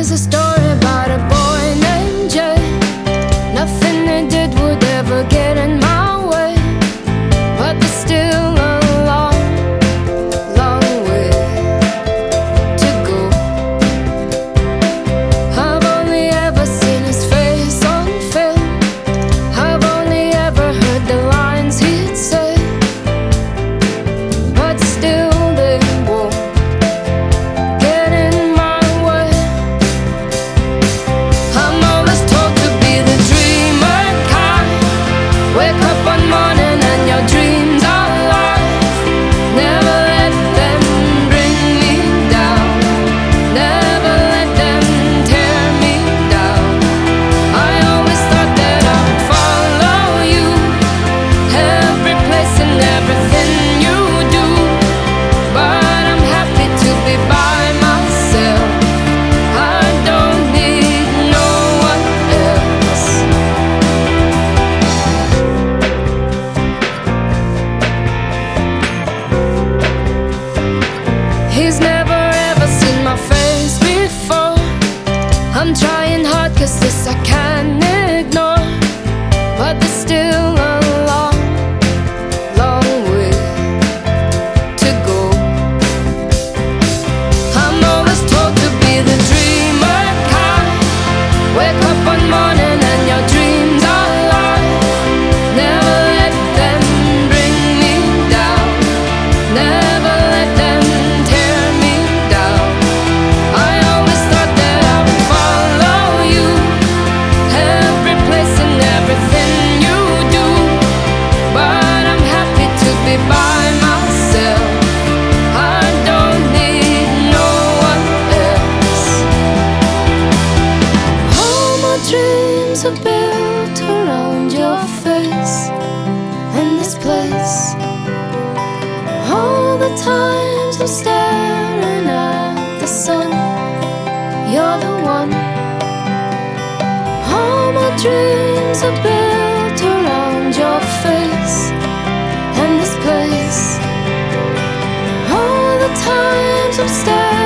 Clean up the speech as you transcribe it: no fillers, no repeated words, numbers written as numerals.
a story about a boy named Jay. Nothing they did would ever get in my way, but there's still a long, long way to go. I've only ever seen his face on film. I've only ever heard the lines he'd say, but still they won't get in my way. I'm always told to be the dreamer kind. Wake up one morning and your dreams are alive. Never let them bring me down. Never let them tear me down. I always thought that I would follow you, every place and everything you do, but I'm happy to be by myself. I don't need no one else. He's never ever seen my face before. I'm trying hard 'cause this I can't ignore, but there's still a long, long way to go. I'm always told to be the dreamer kind. Wake up one morning and your dreams are alive. Never let them bring me down. Never let them tear me down. I always thought that I would follow you, every place and everything you do, but I'm happy to be by myself. I don't need no one else. All my dreams are built around your face and this place. All the times I'm staring at the sun, you're the one. All my dreams are built around your face and this place. All the times I'm staring